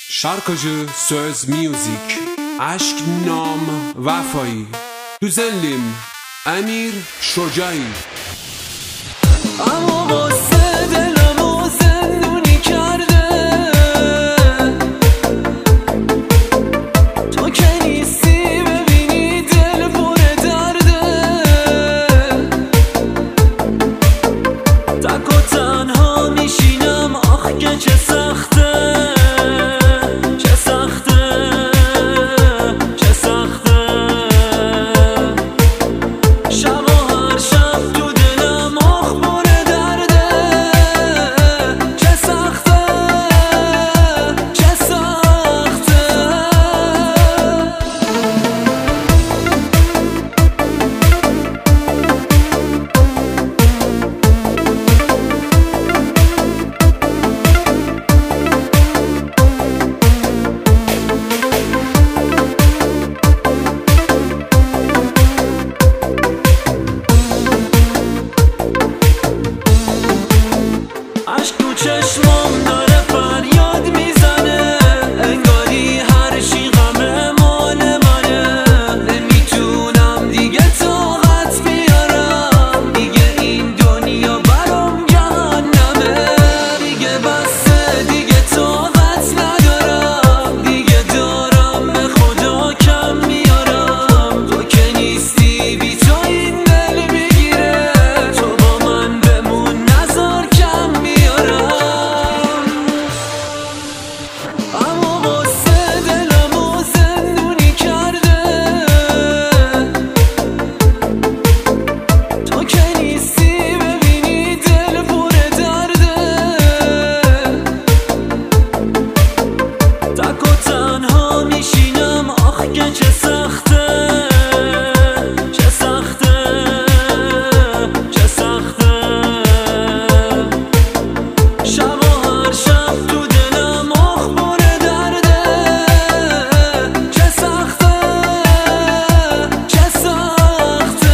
Şarkıcı, söz, müzik, aşk, nam, vefایی. Düzenlim Emir Şocai. اما واسه دلمو زندونی کرده تو که نیستی ببینی دل پر درده تک و تنها میشینم آخ که چه سخته چه سخته چه سخته شب و هر شب تو دلم آخ پر درده چه سخته چه سخته عشق تو چشمام داره فریاد میزنه انگاری هر چی غمه مال منه نمیتونم دیگه طاقت بیارم دیگه این دنیا برام جهنمه دیگه بسه دیگه طاقت ندارم دیگه دارم به خدا کم میارم تو که نیستی بی تو این دل میگیره تو با من بمون نذار کم اما واسه دلمو زندونی کرده تو که نیستی ببینی دل پر درده تک و تنها میشینم آخ که چه سخته چه سخته چه سخته شب و هر شب تو دلم آخ پر درده چه سخته چه سخته